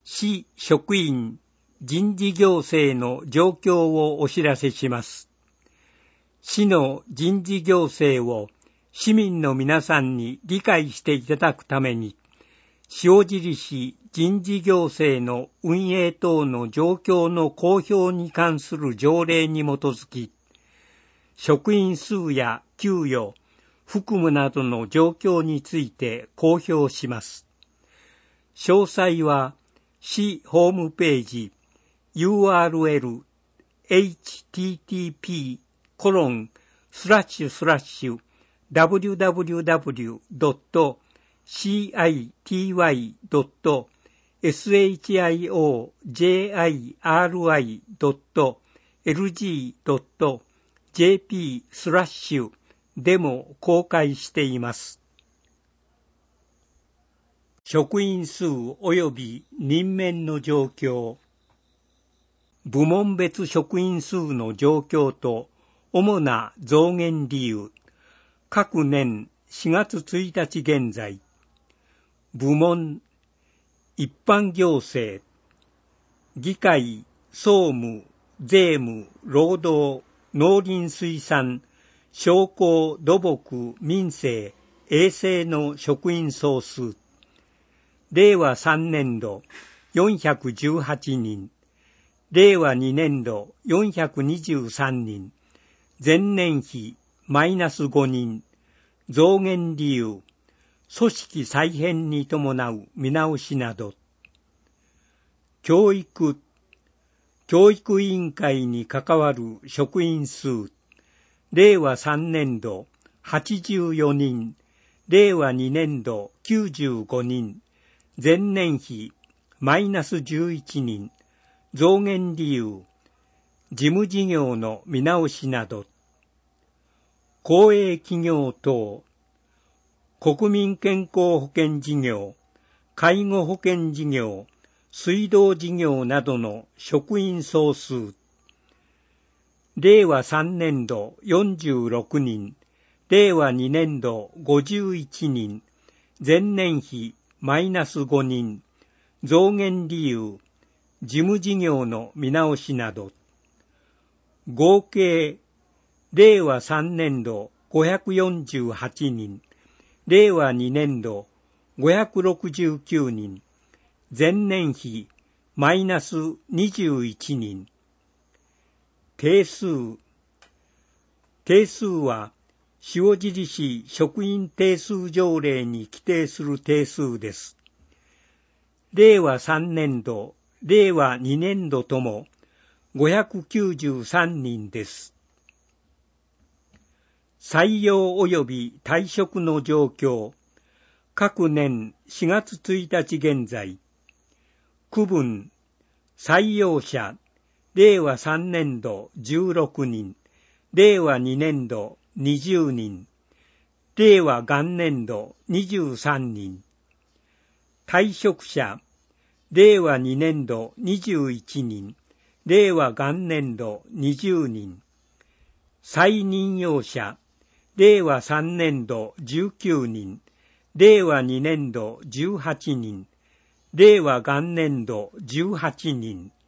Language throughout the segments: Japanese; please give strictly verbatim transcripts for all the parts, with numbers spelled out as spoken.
市職員人事行政の状況をお知らせします。市の人事行政を市民の皆さんに理解していただくために、塩尻市人事行政の運営等の状況の公表に関する条例に基づき、職員数や給与、服務などの状況について公表します。詳細は市ホームページ ユーアールエル エイチティーティーピー コロン スラッシュスラッシュ ダブリューダブリューダブリュー ドット シーアイティーワイ ドット ショジリ ドット エルジー ドット ジェーピー スラッシュでも公開しています。職員数及び任免の状況、部門別職員数の状況と主な増減理由、各年しがつついたち現在、部門、一般行政、議会、総務、税務、労働、農林水産、商工、土木、民生、衛生の職員総数、れいわさんねんどよんひゃくじゅうはちにん、れいわにねんどよんひゃくにじゅうさんにん、前年比マイナスごにん、増減理由、組織再編に伴う見直しなど、教育、教育委員会に関わる職員数、れいわさんねんどはちじゅうよにん、れいわにねんどきゅうじゅうごにん、前年比マイナスじゅういちにん、増減理由、事務事業の見直しなど、公営企業等、国民健康保険事業、介護保険事業、水道事業などの職員総数、れいわさんねんどよんじゅうろくにん、れいわにねんどごじゅういちにん、前年比マイナスごにん、増減理由、事務事業の見直しなど、合計、れいわさんねんどごひゃくよんじゅうはちにん、れいわにねんどごひゃくろくじゅうきゅうにん、前年比マイナスにじゅういちにん。定数。定数は、塩尻市職員定数条例に規定する定数です。れいわさんねんど、れいわにねんどともごひゃくきゅうじゅうさんにんです。採用及び退職の状況、各年しがつついたち現在、区分、採用者、れいわさんねんどじゅうろくにん、れいわにねんどにじゅうにん、れいわ元年度にじゅうさんにん、退職者、れいわにねんどにじゅういちにん、れいわ元年度にじゅうにん、再任用者、れいわさんねんどじゅうきゅうにん、れいわにねんどじゅうはちにん、れいわ元年度じゅうはちにん。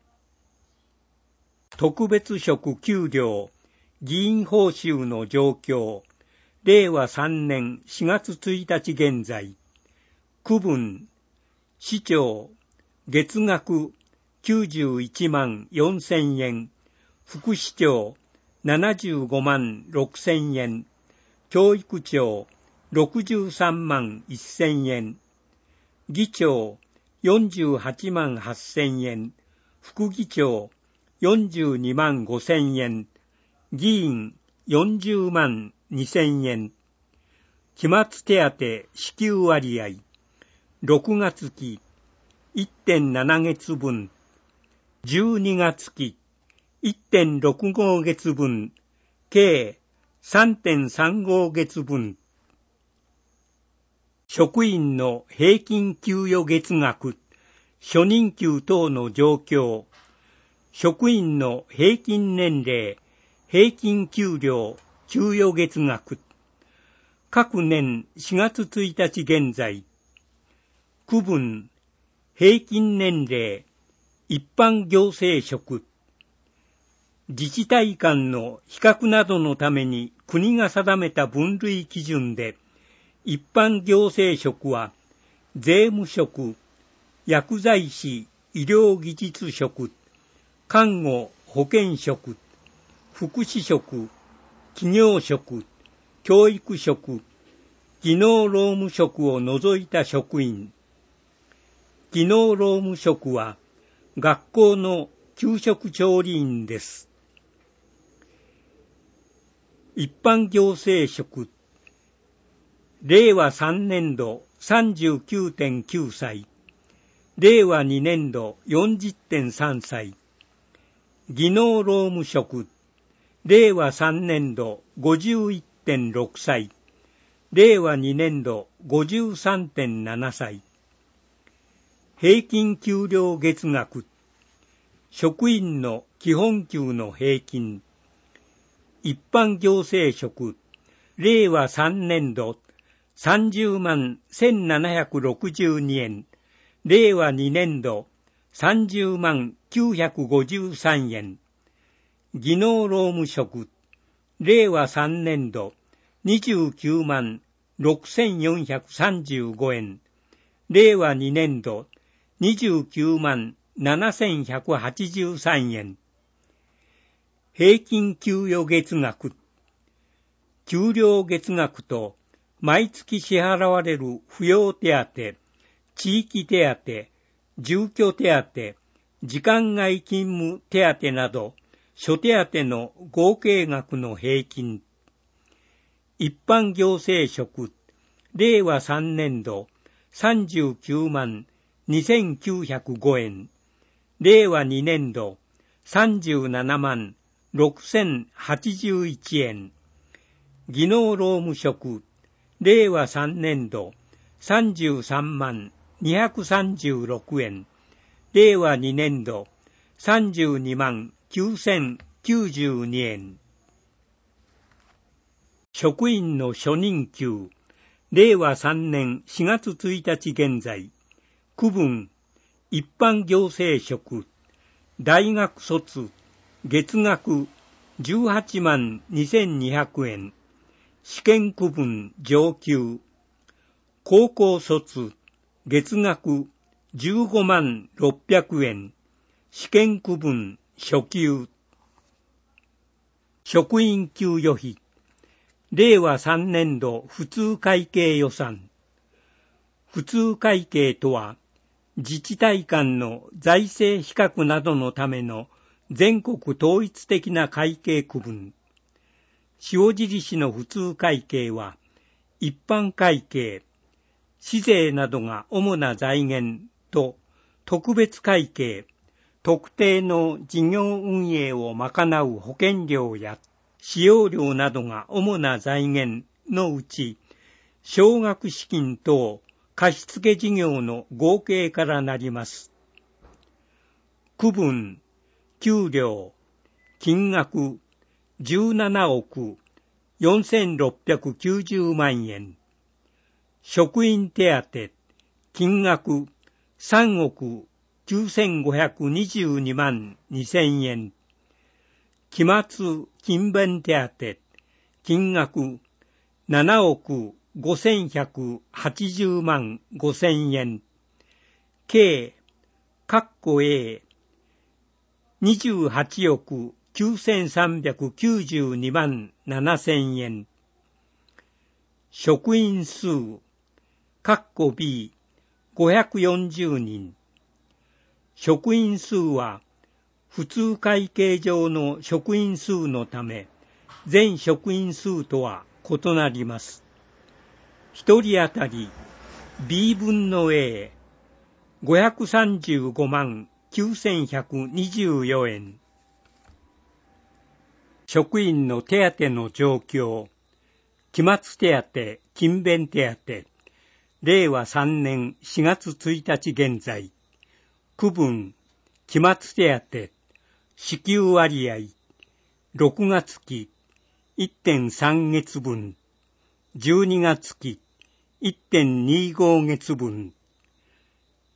特別職給料、議員報酬の状況、れいわさんねんしがつついたち現在、区分、市長、月額きゅうじゅういちまんよんせんえん、副市長、ななじゅうごまんろくせんえん、教育長、ろくじゅうさんまんせんえん、議長、よんじゅうはちまんはっせんえん、副議長、よんじゅうにまんごせんえん、議員、よんじゅうまんにせんえん、期末手当支給割合、ろくがつき いってんななげつぶん、じゅうにがつき いってんろくごげつぶん、計 さんてんさんごげつぶん。職員の平均給与月額、初任給等の状況、職員の平均年齢、平均給料、給与月額、各年しがつついたち現在、区分、 平均年齢、一般行政職。自治体間の比較などのために国が定めた分類基準で、一般行政職は、税務職、薬剤師、医療技術職、看護保健職、福祉職、企業職、教育職、技能労務職を除いた職員。技能労務職は学校の給食調理員です。一般行政職。れいわさんねんど さんじゅうきゅうてんきゅうさい。れいわにねんど よんじゅってんさんさい。技能労務職。れいわさんねんど ごじゅういってんろくさい。れいわにねんど ごじゅうさんてんななさい。平均給料月額。職員の基本給の平均。一般行政職。れいわさんねんどさんじゅうまんせんななひゃくろくじゅうにえん。れいわにねんどさんじゅうまんきゅうひゃくごじゅうさんえん。技能労務職。れいわさんねんどにじゅうきゅうまんろくせんよんひゃくさんじゅうごえん。れいわにねんどにじゅうきゅうまんななせんひゃくはちじゅうさんえん。平均給与月額。給料月額と毎月支払われる扶養手当、地域手当、住居手当、時間外勤務手当など、諸手当の合計額の平均。一般行政職。れいわさんねんどさんじゅうきゅうまんにせんきゅうひゃくごえん。れいわにねんどさんじゅうななまんろくせんはちじゅういちえん。技能労務職。れいわさんねんどさんじゅうさんまんにひゃくさんじゅうろくえん。れいわにねんどさんじゅうにまんきゅうせんきゅうじゅうにえん。職員の初任給。れいわさんねんしがつついたち現在。区分。一般行政職。大学卒。月額じゅうはちまんにせんにひゃくえん。試験区分上級。高校卒。月額じゅうごまんろっぴゃくえん。試験区分初級。職員給与費。れいわさんねんど普通会計予算。普通会計とは、自治体間の財政比較などのための全国統一的な会計区分。塩尻市の普通会計は、一般会計、市税などが主な財源と特別会計、特定の事業運営を賄う保険料や使用料などが主な財源のうち、奨学資金等貸付事業の合計からなります。区分、給料、金額、じゅうななおくよんせんろっぴゃくきゅうじゅうまんえん。職員手当、金額、さんおくきゅうせんごひゃくにじゅうにまんにせんえん。期末勤勉手当、金額、ななおくごせんひゃくはちじゅうまんごせんえん。計、括弧 A、にじゅうはちおくきゅうせんさんびゃくきゅうじゅうにまんななせんえん。職員数、括弧 B、ごひゃくよんじゅうにん。職員数は、普通会計上の職員数のため、全職員数とは異なります。一人当たり B 分の A、ごひゃくさんじゅうごまんきゅうせんひゃくにじゅうよえん。職員の手当の状況。期末手当、勤勉手当。れいわさんねんしがつついたち現在。区分、期末手当、支給割合。ろくがつ期 いってんさんげつぶん。じゅうにがつ期 いってんにじゅうごげつぶん。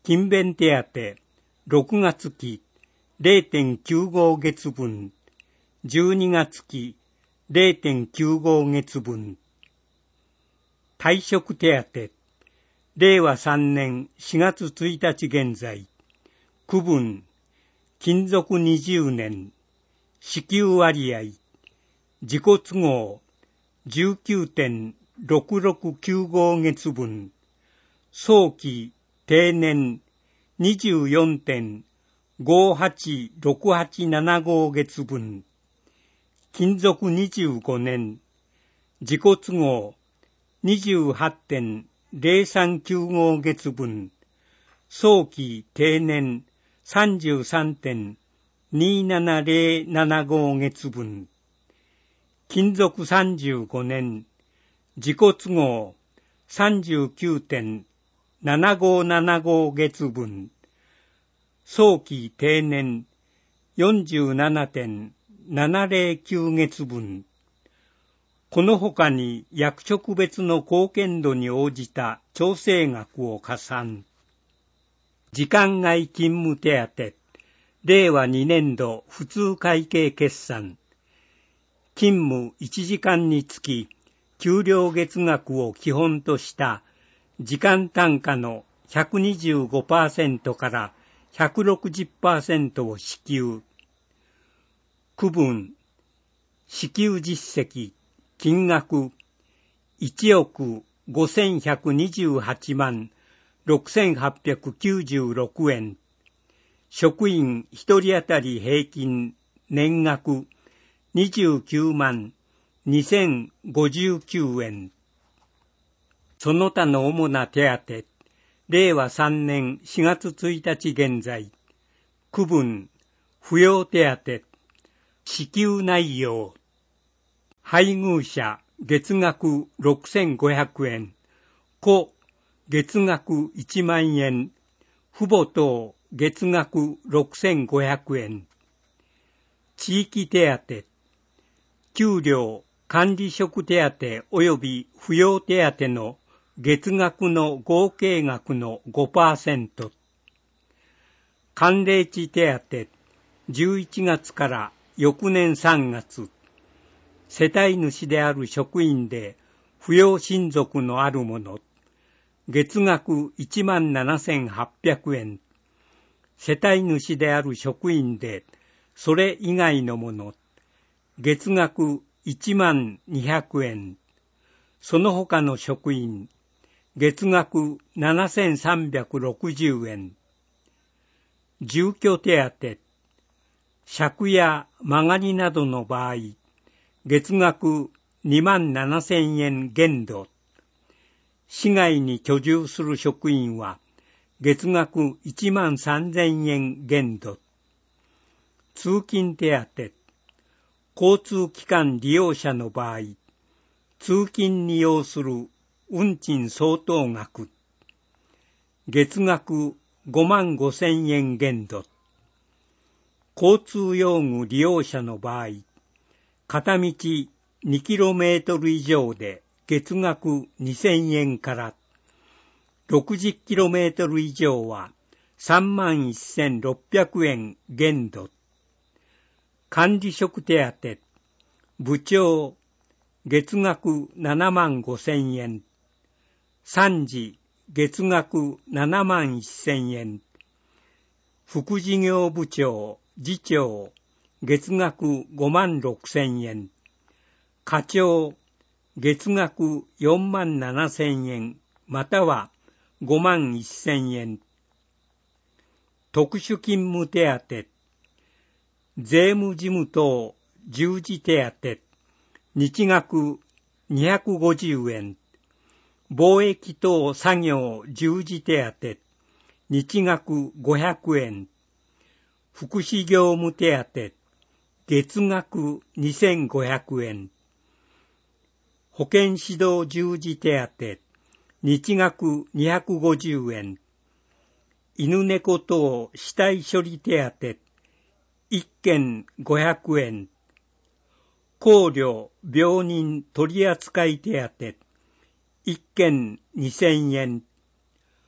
勤勉手当ろくがつ期 れいてんきゅうご 月分、じゅうにがつ期 れいてんきゅうご 月分。退職手当、れいわさんねんしがつついたち現在、区分、勤続にじゅうねん、支給割合、自己都合 じゅうきゅうてんろくろくきゅうご 月分、早期定年 にじゅうよんてんごはちろくはちななご 月分、勤続にじゅうごねん、自己都合 にじゅうはちてんぜろさんきゅうご 月分、早期定年 さんじゅうさんてんにななぜろななご 月分、勤続さんじゅうごねん、自己都合 さんじゅうきゅうてんななごななご 月分、早期定年 よんじゅうななてんななぜろきゅう 月分、この他に役職別の貢献度に応じた調整額を加算。時間外勤務手当、れいわにねんど普通会計決算。勤務いちじかんにつき、給料月額を基本とした時間単価の ひゃくにじゅうごパーセント から ひゃくろくじゅっパーセント を支給。区分、支給実績、金額、いちおくごせんひゃくにじゅうはちまんろくせんはっぴゃくきゅうじゅうろくえん。職員ひとり当たり平均年額にじゅうきゅうまんにせんごじゅうきゅうえん。その他の主な手当、れいわさんねんしがつついたち現在、区分、扶養手当、支給内容、配偶者月額ろくせんごひゃくえん、子月額いちまんえん、父母等月額ろくせんごひゃくえん。地域手当、給料、管理職手当及び扶養手当の月額の合計額の ごパーセント。寒冷地手当、じゅういちがつから翌年さんがつ。世帯主である職員で扶養親族のある者、月額いちまんななせんはっぴゃくえん。世帯主である職員でそれ以外の者、月額いちまんにひゃくえん。その他の職員、月額ななせんさんびゃくろくじゅうえん。住居手当、借や間借りなどの場合、月額にまんななせんえん限度。市外に居住する職員は月額いちまんさんぜんえん限度。通勤手当、交通機関利用者の場合、通勤に要する運賃相当額。月額ごまんごせんえん限度。交通用具利用者の場合、片道にキロメートル以上で月額にせんえんから、ろくじゅっキロメートル以上はさんまんせんろっぴゃくえん限度。管理職手当、部長、月額ななまんごせんえん。参事、月額ななまんせんえん。副事業部長、次長、月額ごまんろくせんえん。課長、月額よんまんななせんえん、またはごまんせんえん。特殊勤務手当、税務事務等従事手当、日額にひゃくごじゅうえん。貿易等作業従事手当、日額ごひゃくえん。福祉業務手当、月額にせんごひゃくえん。保健指導従事手当、日額にひゃくごじゅうえん。犬猫等死体処理手当、いっけんごひゃくえん。考慮病人取扱手当、いっけんにせんえん。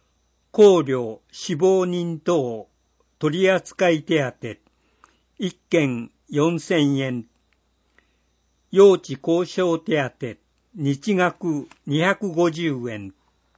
考慮死亡人等取扱手当いっけんよんせんえん、用地交渉手当日額にひゃくごじゅうえん。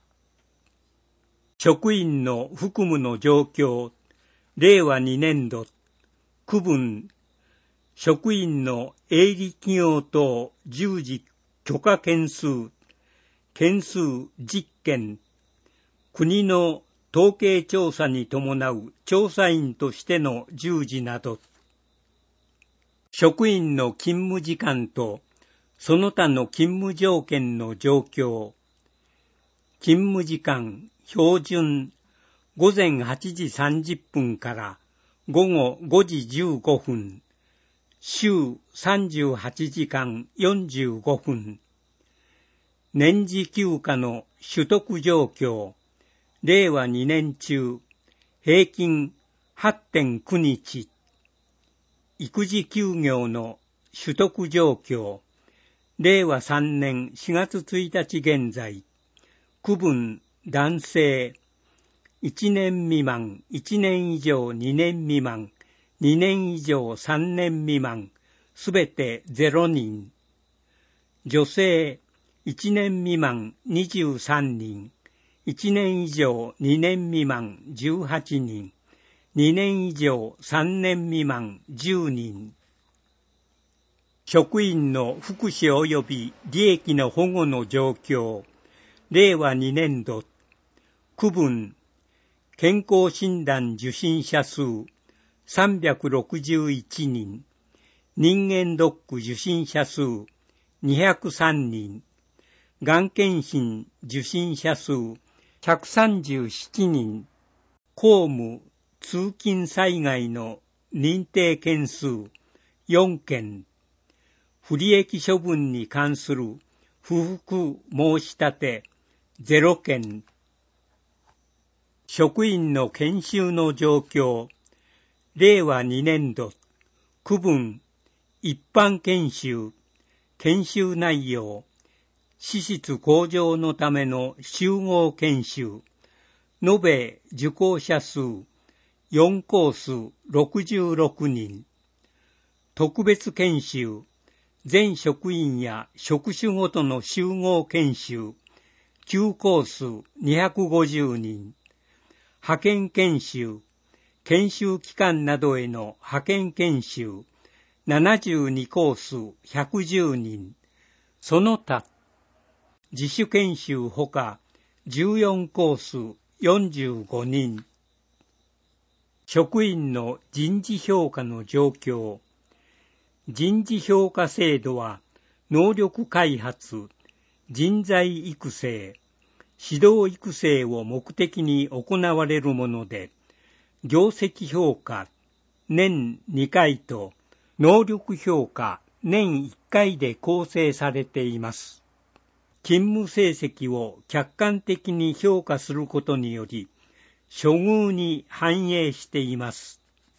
職員の服務の状況、れいわにねんど、区分、職員の営利企業等従事許可件数、件数じゅっけん、国の統計調査に伴う調査員としての従事など、職員の勤務時間とその他の勤務条件の状況、勤務時間標準ごぜんはちじさんじゅっぷんからごごごじじゅうごふん、週さんじゅうはちじかんよんじゅうごふん、年次休暇の取得状況、れいわにねん中、平均 はってんきゅうにち、育児休業の取得状況、れいわさんねんしがつついたち現在、区分男性、いちねん未満、いちねん以上にねん未満、にねん以上さんねん未満、すべてゼロにん。女性、いちねん未満にじゅうさんにん、いちねん以上にねん未満じゅうはちにん、にねん以上さんねん未満じゅうにん。職員の福祉及び利益の保護の状況、れいわにねんど、区分、健康診断受診者数さんびゃくろくじゅういちにん、人間ドック受診者数にひゃくさんにん、がん検診受診者数ひゃくさんじゅうななにん、公務通勤災害の認定件数よんけん、不利益処分に関する不服申し立てゼロけん、職員の研修の状況、れいわにねんど、区分、一般研修、研修内容、資質向上のための集合研修、延べ受講者数よんコースろくじゅうろくにん、特別研修、全職員や職種ごとの集合研修きゅうコースにひゃくごじゅうにん、派遣研修、研修機関などへの派遣研修ななじゅうにコースひゃくじゅうにん、その他自主研修ほかじゅうよんコースよんじゅうごにん。職員の人事評価の状況。人事評価制度は能力開発、人材育成、指導育成を目的に行われるもので、業績評価年にかいと能力評価年いっかいで構成されています。勤務成績を客観的に評価することにより、処遇に反映しています。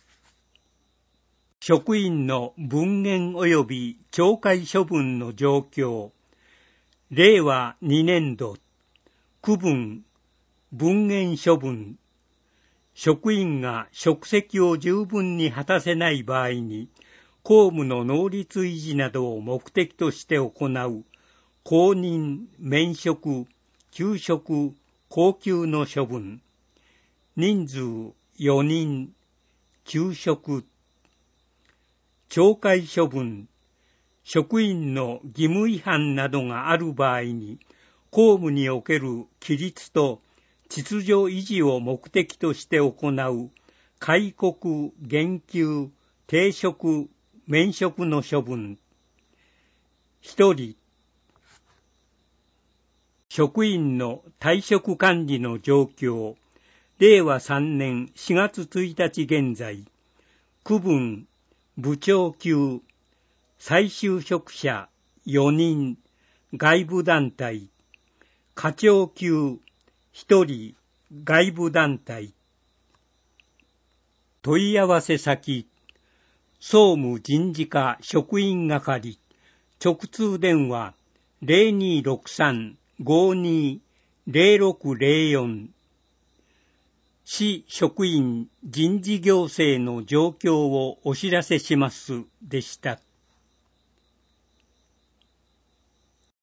職員の分減及び懲戒処分の状況、れいわにねんど、区分、分減処分、職員が職責を十分に果たせない場合に、公務の能率維持などを目的として行う、公認、免職、休職、降給の処分、人数よにん、休職、懲戒処分、職員の義務違反などがある場合に、公務における規律と秩序維持を目的として行う、戒告、減給、停職、免職の処分。一人、職員の退職管理の状況、れいわさんねんしがつついたち現在、区分、部長級、再就職者よにん、外部団体、課長級ひとり、外部団体。問い合わせ先、総務人事課職員係、直通電話 ゼロにーろくさん ごーにー ゼロろくゼロよん市職員人事行政の状況をお知らせしますでしたっ